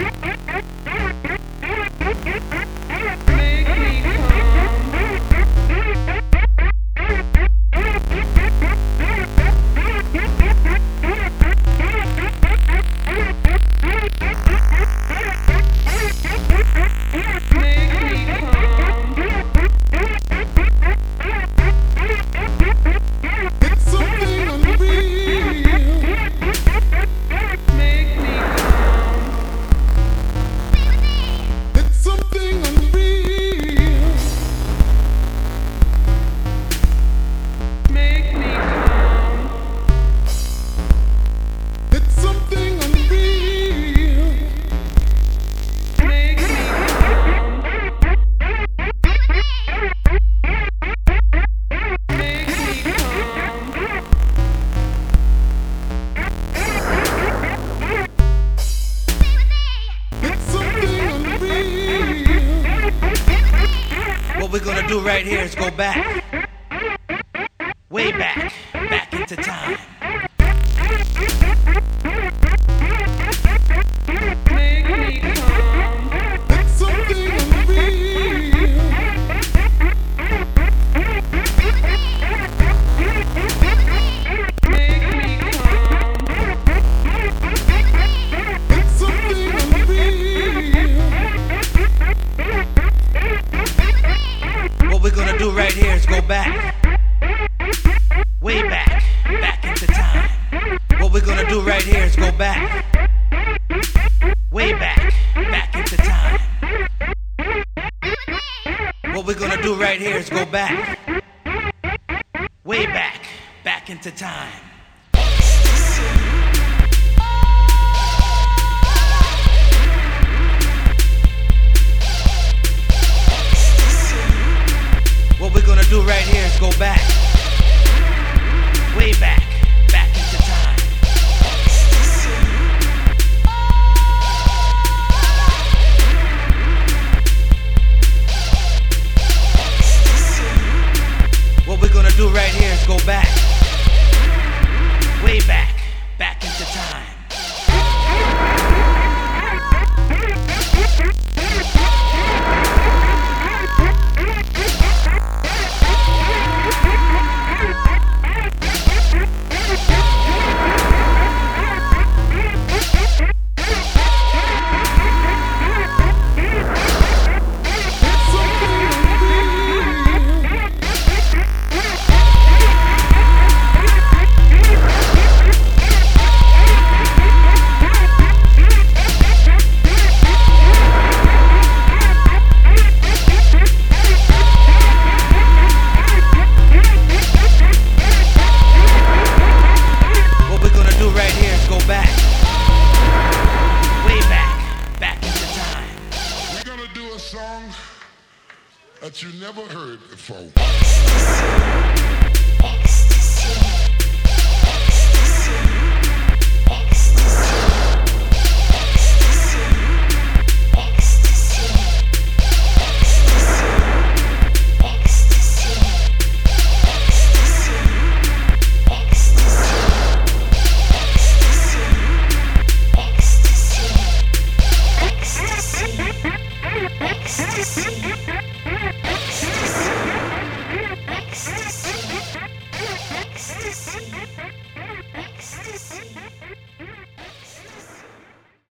What we're gonna do right here is go back, way back, back into time. Make me come. It's something unreal. Make me come. It's something unreal. What we're gonna do right here is go back, way back, back into time. What we're gonna do right here is go back, way back, back into time. What we're gonna do right here is go back, way back, back into time. What we're gonna do right here is go back, way back, back into time. What we're gonna do right here is go back, way back, back into time. Song that you never heard before. Ecstasy.